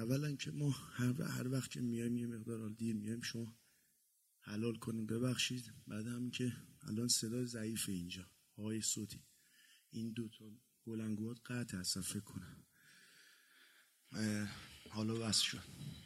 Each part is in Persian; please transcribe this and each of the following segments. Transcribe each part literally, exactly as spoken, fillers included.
اولا که ما هر, هر وقت که میایم یه مقدار دیر میایم شما حلال کنیم ببخشید. بعد هم که الان صدا ضعیفه اینجا آقای صوتی این دو تا بلندگوات قطع هستن فکر کنم حالا بس شد.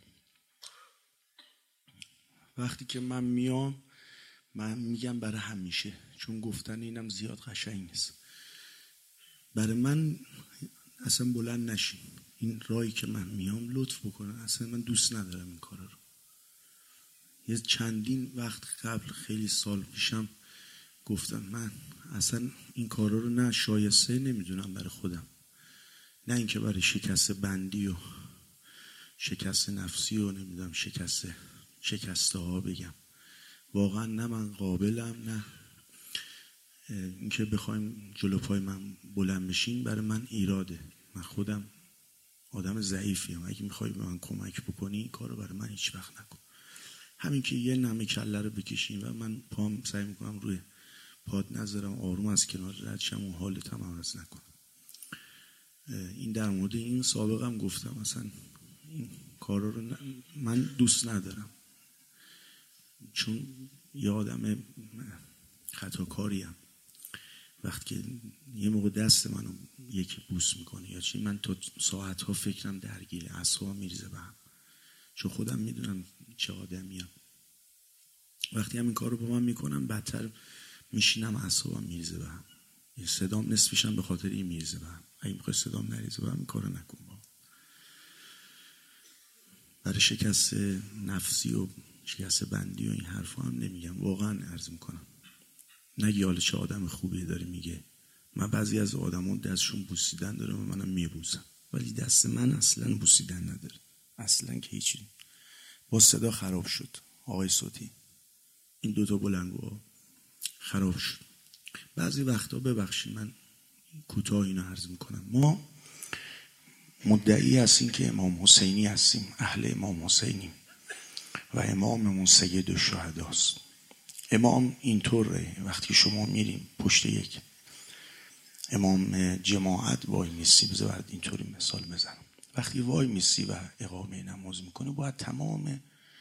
وقتی که من میام من میگم برای همیشه، چون گفتن اینم زیاد قشنگ نیست. برای من اصلا بلند نشین، این راهی که من میام لطف بکنن، اصلا من دوست ندارم این کارا رو. یه چندین وقت قبل خیلی سال پیشم گفتم من اصلا این کارا رو نه شایسته نمیدونم برای خودم، نه اینکه برای شکست بندی و شکست نفسی و نمیدونم شکست شکسته ها بگم. واقعا نه من قابلم، نه اینکه بخوایم جلو پای من بلند بشین برای من ایراده. من خودم آدم ضعیفیم، اگه میخوای به من کمک بکنی این کارو برای من هیچ وقت نکن. همین که یه نمه کله رو بکشین و من پام سعی میکنم روی پاد نذارم، آروم از کنار رد شم و حالت هم عوض نکنم. این در مورد این سابقم گفتم اصلا این کارا رو من دوست ندارم، چون یه آدم خطاکاریم. وقتی که یه موقع دست منو یکی بوس میکنه یا چی، من تا ساعتها فکرم درگیره، اعصابم میریزه به هم، چون خودم میدونم چه آدمیم. وقتی هم این کار رو با من میکنم بدتر میشینم، اعصابم میریزه به هم. صدام نصفشم به خاطر این میریزه به هم. اگه میخوای صدام نریزه به هم این کارو نکن. با برای شکست نفسی و شکست بندی و این حرفا هم نمیگم، واقعا عرض میکنم. نگی حالا چه آدم خوبیه داره میگه. من بعضی از آدمون دستشون بوسیدن داره و منم میبوسم، ولی دست من اصلا بوسیدن نداره، اصلا که هیچی. با صدا خراب شد آقای صوتی، این دوتا بلندگو خراب شد. بعضی وقتا ببخشید من کوتاه اینو عرض میکنم، ما مدعی هستیم که امام حسینی هستیم، اهل امام حسینیم و اماممون سید الشهداست. امام اینطوره، وقتی شما میریم پشت یک امام جماعت وای میسی، بذار برات اینطوری مثال بزنم. وقتی وای میسی و اقامه نماز میکنه باید تمام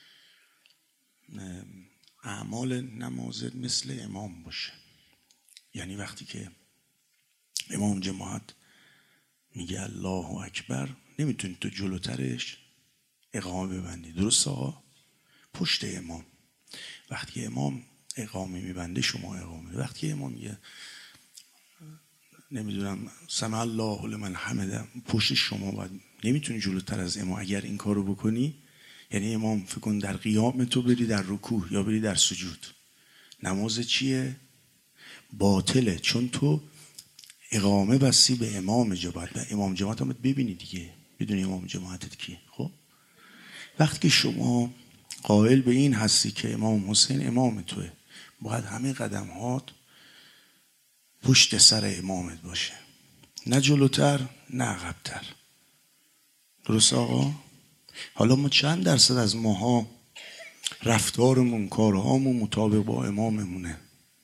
اعمال نمازت مثل امام باشه. یعنی وقتی که امام جماعت میگه الله اکبر، نمیتونی تو جلوترش اقامه ببندی، درست آقا؟ پشت امام. وقتی امام اقامه میبنده شما اقامه. وقتی امام میگه نمیدونم سمع الله لمن حمده، پشت شما باید، نمیتونی جلوتر از امام. اگر این کارو بکنی یعنی امام فکر کن در قیام تو بری در رکوع یا بری در سجود، نماز چیه؟ باطله، چون تو اقامه بستی به امام جماعت. و امام جماعت هم ببینی دیگه، بدونی امام جماعتت کیه. خب وقتی که شما قائل به این هستی که امام حسین امام توه، باید همه قدمهات پشت سر امامت باشه، نه جلوتر نه عقب‌تر. درست آقا؟ حالا ما چند درصد از ماها رفتارمون کارهامون مطابق با اماممونه؟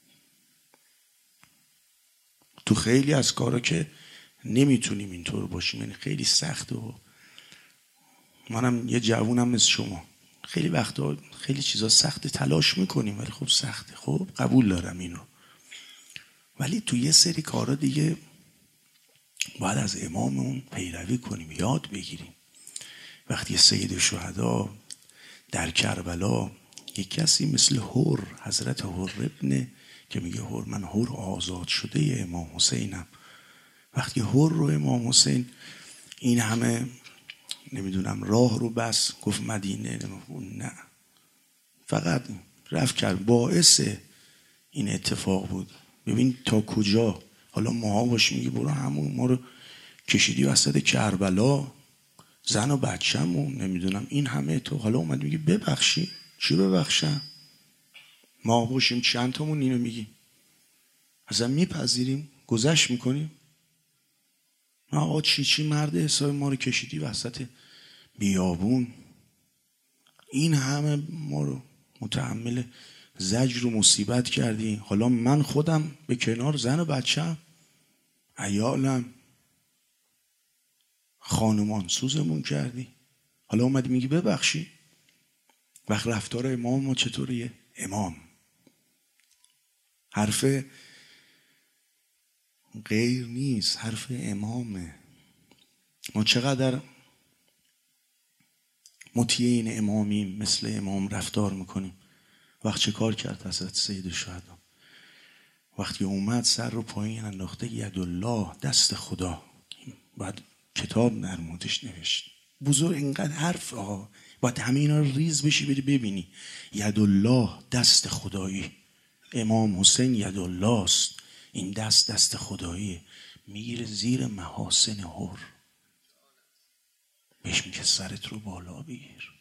تو خیلی از کارا که نمیتونیم اینطور باشیم، یعنی خیلی سخته. و منم یه جوونم مثل شما، خیلی وقتا خیلی چیزا سخته، تلاش میکنیم ولی خب سخته. خب قبول دارم اینو، ولی تو یه سری کارا دیگه باید از اماممون پیروی کنیم، یاد بگیریم. وقتی سید شهدا در کربلا یک کسی مثل هور، حضرت هور ابن که میگه هور من هور آزاد شده امام حسینم، وقتی هور رو امام حسین این همه نمیدونم راه رو بس گفت مدینه، نه فقط رفت کرد، باعث این اتفاق بود. ببین تا کجا. حالا ماها باش میگه برو همون ما رو کشیدی وسط کربلا، زن و بچه‌مون نمیدونم این همه، تو حالا اومد میگی ببخشی. چی ببخشم؟ ما باشیم چند تامون اینو میگیم، اصلا میپذیریم گذشت میکنیم؟ نه آقا چی چی مرد حساب ما رو کشیدی وسط بیابون، این همه ما رو متحمل زجر و مصیبت کردی، حالا من خودم به کنار زن و بچه‌م عیالم خانمان سوزمون کردی، حالا اومدی میگی ببخشی. وقت رفتار امام ما چطوریه؟ امام حرف غیر نیست، حرف امامه. ما چقدر مطیع این امامیم، مثل امام رفتار میکنیم. وقت چه کار کرد حضرت سید الشهدا؟ وقتی اومد سر رو پایین انداخته، یدالله، دست خدا. بعد کتاب در موردش نوشت. بزرگ اینقدر حرف ها، باید همه اینا رو ریز بشی بری ببینی. یدالله، دست خدایی. امام حسین یدالله است، این دست دست خداییه. میگیره زیر محاسن حر، بهش میگه سرت رو بالا بگیر.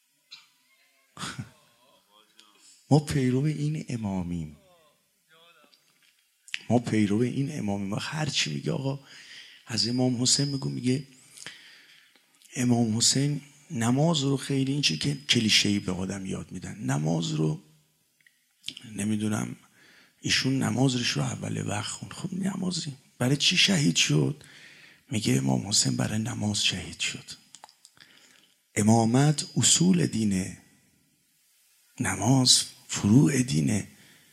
ما پیرو این امامیم، ما پیرو این امامیم. ما هر چی میگه آقا از امام حسین میگو، میگه امام حسین نماز رو خیلی، این چه که کلیشه‌ای به آدم یاد میدن، نماز رو نمیدونم ایشون نمازش رو اول وقت خون. خب نمازی برای چی شهید شد؟ میگه امام حسین برای نماز شهید شد. امامت اصول دینه، نماز فروع دینه.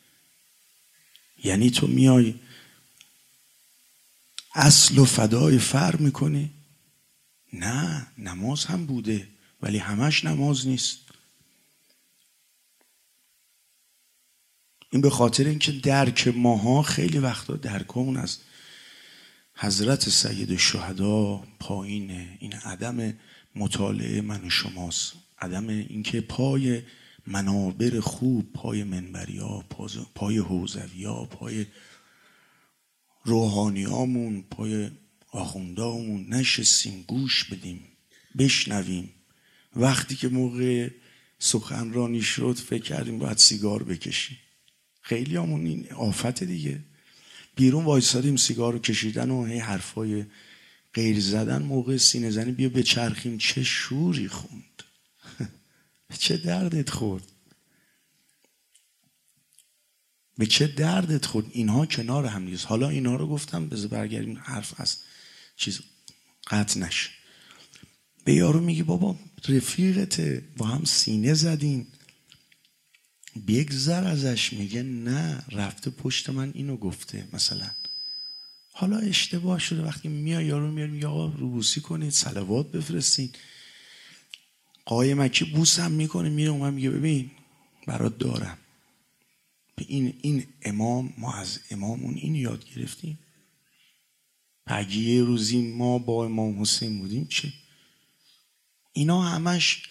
یعنی تو میای اصل و فدای فر میکنی؟ نه، نماز هم بوده ولی همش نماز نیست. این به خاطر اینکه درک ماها خیلی وقتا درکمون از حضرت سید الشهدا پایینه. این عدم مطالعه من و شماست، عدم اینکه پای منابر خوب، پای منبریا، پای حوزویا، پای روحانیامون، پای آخوندامون نشستیم گوش بدیم بشنویم. وقتی که موقع سخنرانی شد فکر کردیم باید سیگار بکشیم. خیلی همون این آفت دیگه. بیرون وایسادیم سیگار رو کشیدن و هی حرفای غیر زدن. موقع سینه زنی بیا بچرخیم، چه شوری خوند. چه دردت خورد، به چه دردت خورد. اینها کنار هم نیست. حالا اینا رو گفتم بذار برگردیم حرف از چیز قطع نشه. به یارو میگی بابا رفیقته، با هم سینه زدین، بگذر ازش. میگه نه، رفته پشت من اینو گفته مثلا. حالا اشتباه شده. وقتی میای یارو میاد میگه آقا روبوسی کنید، صلوات بفرستین، قایمکی بوس هم میکنه، میره اون میگه ببین برات دارم. این این امام، ما از امامون این یاد گرفتیم. پگیه روزی ما با امام حسین بودیم چه؟ اینا همش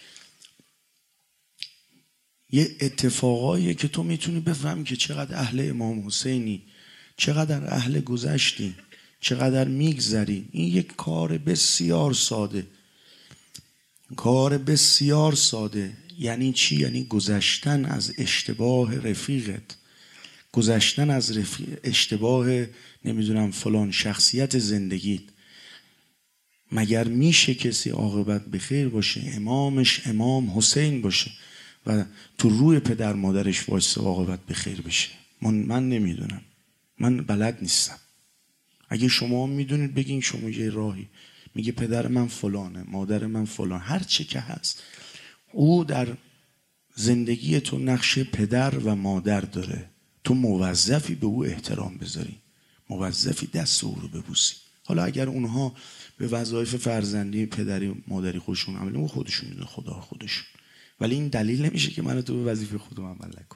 یه اتفاقاییه که تو میتونی بفهمی که چقدر اهل امام حسینی، چقدر اهل گذشتی، چقدر میگذری. این یک کار بسیار ساده، کار بسیار ساده. یعنی چی؟ یعنی گذشتن از اشتباه رفیقت، گذشتن از رفیق، اشتباه نمیدونم فلان شخصیت زندگیت. مگر میشه کسی عاقبت بخیر باشه امامش امام حسین باشه و تو روی پدر مادرش وایسه عاقبت بخیر بشه؟ من من نمیدونم، من بلد نیستم. اگه شما میدونید بگین شما یه راهی. میگه پدر من فلانه، مادر من فلان، هر چه که هست او در زندگی تو نقش پدر و مادر داره. تو موظفی به او احترام بذاری، موظفی دست او رو ببوسی. حالا اگر اونها به وظایف فرزندی پدری مادری خودشون عمل کنن، خودشون میدونن، خدا خودشون. ولی این دلیل نمیشه که من تو به وظیفه خودم عمل نکنم.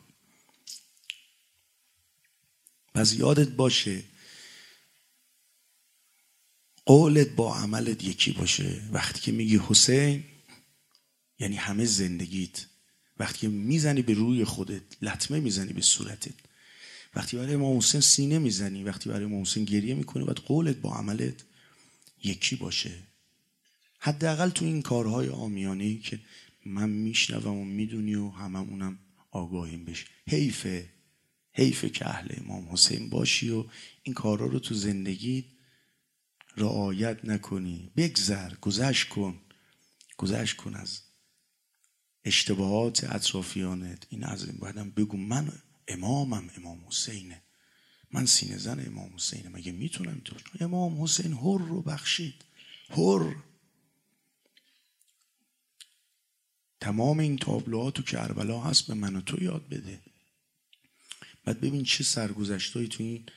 پس یادت باشه قولت با عملت یکی باشه. وقتی که میگی حسین یعنی همه زندگیت. وقتی که میزنی به روی خودت، لطمه میزنی به صورتت. وقتی برای امام حسین سینه میزنی، وقتی برای امام حسین گریه میکنی، باید قولت با عملت یکی باشه. حداقل تو این کارهای عامیانه‌ای که من میشنوم و میدونی و هممونم آگاهیم بشه. حیفه حیفه که اهل امام حسین باشی و این کارا رو تو زندگیت رعایت نکنی. بگذر، گذشت کن، گذشت کن از اشتباهات اطرافیانت. این از این بعدم بگو من امامم امام حسینه، من سینه زن امام حسینه. مگه میتونم تو؟ امام حسین حر رو بخشید. حر تمام این تابلوها تو کربلا هست، به من و تو یاد بده. بعد ببین چه سرگذشتایی تو این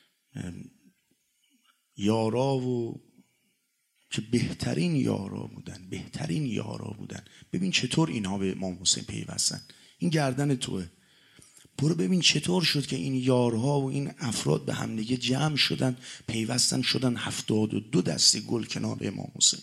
یارا و که بهترین یارا بودن، بهترین یارا بودن. ببین چطور اینها به امام حسین پیوستن. این گردن توه، برو ببین چطور شد که این یارها و این افراد به هم دیگه جمع شدن، پیوستن، شدن هفتاد و دو دسته گل کنار امام حسین.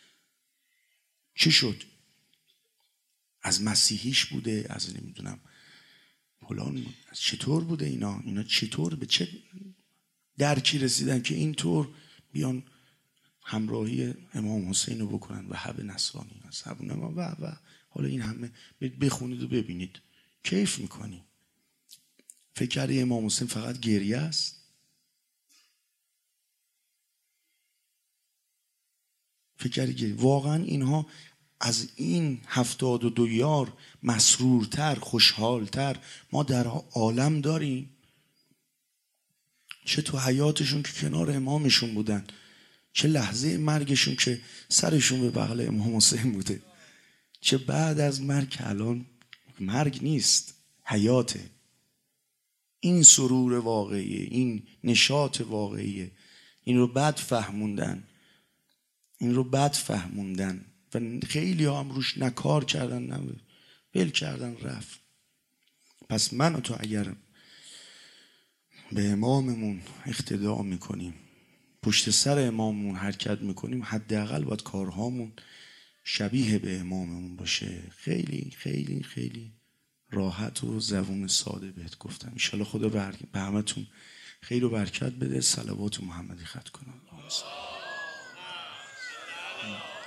چی شد؟ از مسیحیش بوده، از نمیدونم فلان، چطور بوده اینا اینا چطور به چه درکی رسیدن که اینطور بیان همراهی امام حسین رو بکنن و حب نصرانی صبونه ما و و حالا این همه بخونید و ببینید کیف میکنی. فکر کردی امام حسین فقط گریه است؟ فکر کردی گریه؟ واقعا اینها از این هفتاد و دو یار مسرورتر، خوشحالتر ما در عالم داریم؟ چه تو حیاتشون که کنار امامشون بودن، چه لحظه مرگشون که سرشون به بغل امام حسین بوده، چه بعد از مرگ که الان مرگ نیست، حیاته. این سرور واقعیه، این نشاط واقعیه. این رو بد فهموندن، این رو بد فهموندن و خیلی هم روش نکار کردن، نه ول کردن رفت. پس من و تو اگر به اماممون اقتدا میکنیم، پشت سر اماممون حرکت میکنیم، حداقل باید کارهامون شبیه به اماممون باشه. خیلی خیلی خیلی راحت و زبون ساده بهت گفتم. ان شاءالله خدا به همتون خیر و برکت بده. صلوات محمدی ختم کنه.